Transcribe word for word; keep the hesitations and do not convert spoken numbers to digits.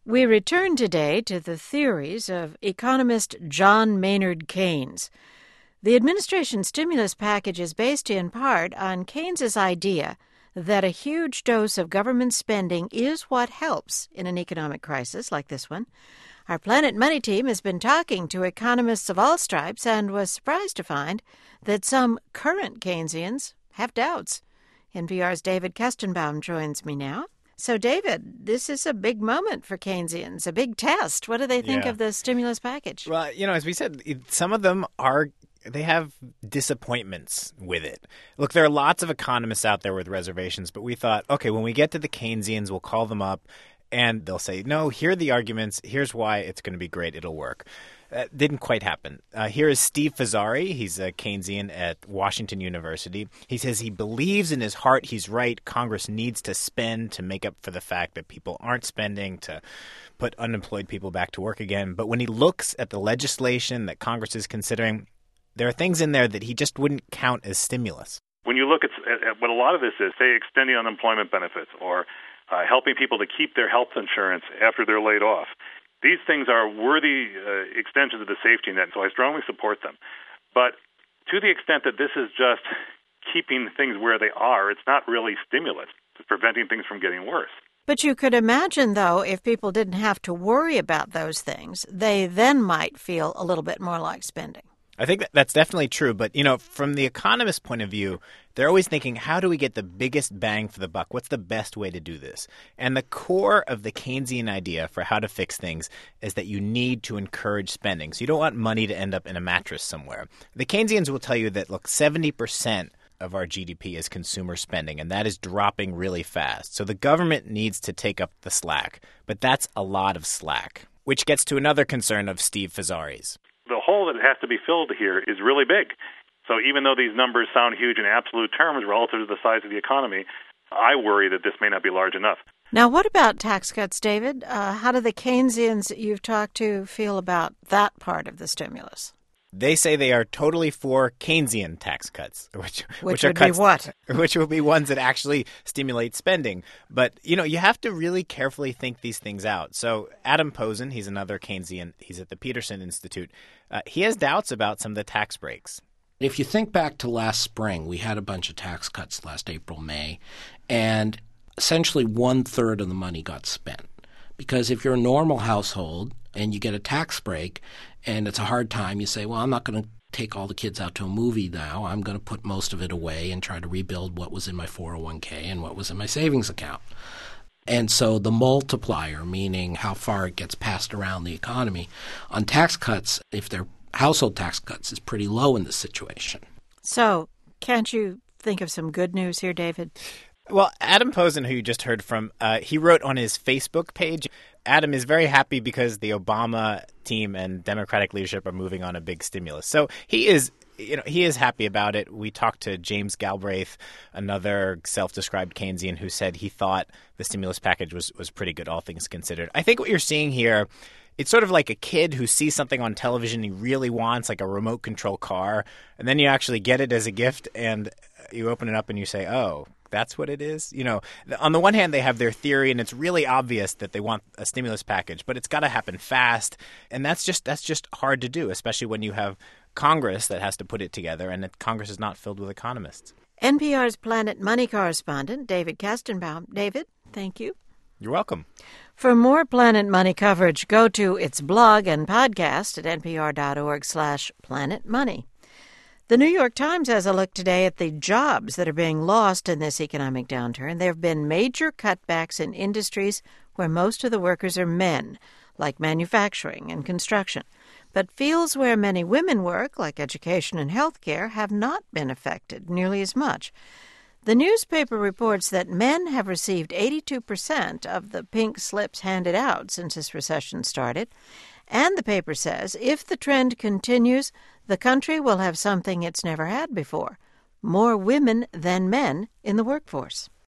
We return today to the theories of economist John Maynard Keynes. The administration's stimulus package is based in part on Keynes's idea that a huge dose of government spending is what helps in an economic crisis like this one. Our Planet Money team has been talking to economists of all stripes and was surprised to find that some current Keynesians have doubts. N P R's David Kestenbaum joins me now. So, David, this is a big moment for Keynesians, a big test. What do they think yeah. of the stimulus package? Well, you know, as we said, some of them are they have disappointments with it. Look, there are lots of economists out there with reservations, but we thought, okay, when we get to the Keynesians, we'll call them up and they'll say, no, here are the arguments. Here's why it's going to be great. It'll work. That didn't quite happen. Uh, here is Steve Fazzari. He's a Keynesian at Washington University. He says he believes in his heart he's right. Congress needs to spend to make up for the fact that people aren't spending, to put unemployed people back to work again. But when he looks at the legislation that Congress is considering, there are things in there that he just wouldn't count as stimulus. When you look at, at what a lot of this is, say extending unemployment benefits or uh, helping people to keep their health insurance after they're laid off, these things are worthy uh, extensions of the safety net, so I strongly support them. But to the extent that this is just keeping things where they are, it's not really stimulus. It's preventing things from getting worse. But you could imagine, though, if people didn't have to worry about those things, they then might feel a little bit more like spending. I think that that's definitely true. But, you know, from the economist's point of view, they're always thinking, how do we get the biggest bang for the buck? What's the best way to do this? And the core of the Keynesian idea for how to fix things is that you need to encourage spending. So you don't want money to end up in a mattress somewhere. The Keynesians will tell you that, look, seventy percent of our G D P is consumer spending, and that is dropping really fast. So the government needs to take up the slack. But that's a lot of slack, which gets to another concern of Steve Fazzari's. The hole that has to be filled here is really big. So even though these numbers sound huge in absolute terms relative to the size of the economy, I worry that this may not be large enough. Now, what about tax cuts, David? Uh, how do the Keynesians you've talked to feel about that part of the stimulus? They say they are totally for Keynesian tax cuts, which which, which would are cuts, be what? Which will be ones that actually stimulate spending. But, you know, you have to really carefully think these things out. So Adam Posen, he's another Keynesian. He's at the Peterson Institute. Uh, he has doubts about some of the tax breaks. If you think back to last spring, we had a bunch of tax cuts last April, May, and essentially one-third of the money got spent. Because if you're a normal household and you get a tax break and it's a hard time, you say, well, I'm not going to take all the kids out to a movie now. I'm going to put most of it away and try to rebuild what was in my four oh one k and what was in my savings account. And so the multiplier, meaning how far it gets passed around the economy, on tax cuts, if they're household tax cuts, is pretty low in this situation. So can't you think of some good news here, David? Well, Adam Posen, who you just heard from, uh, he wrote on his Facebook page, Adam is very happy because the Obama team and Democratic leadership are moving on a big stimulus. So he is you know, he is happy about it. We talked to James Galbraith, another self-described Keynesian, who said he thought the stimulus package was, was pretty good, all things considered. I think what you're seeing here, it's sort of like a kid who sees something on television he really wants, like a remote control car, and then you actually get it as a gift and you open it up and you say, oh, that's what it is? You know, on the one hand, they have their theory, and it's really obvious that they want a stimulus package, but it's got to happen fast. And that's just that's just hard to do, especially when you have Congress that has to put it together, and that Congress is not filled with economists. N P R's Planet Money correspondent, David Kestenbaum. David, thank you. You're welcome. For more Planet Money coverage, go to its blog and podcast at npr.org slash Planet Money. The New York Times has a look today at the jobs that are being lost in this economic downturn. There have been major cutbacks in industries where most of the workers are men, like manufacturing and construction. But fields where many women work, like education and healthcare, have not been affected nearly as much. The newspaper reports that men have received eighty-two percent of the pink slips handed out since this recession started. And the paper says if the trend continues, the country will have something it's never had before, more women than men in the workforce.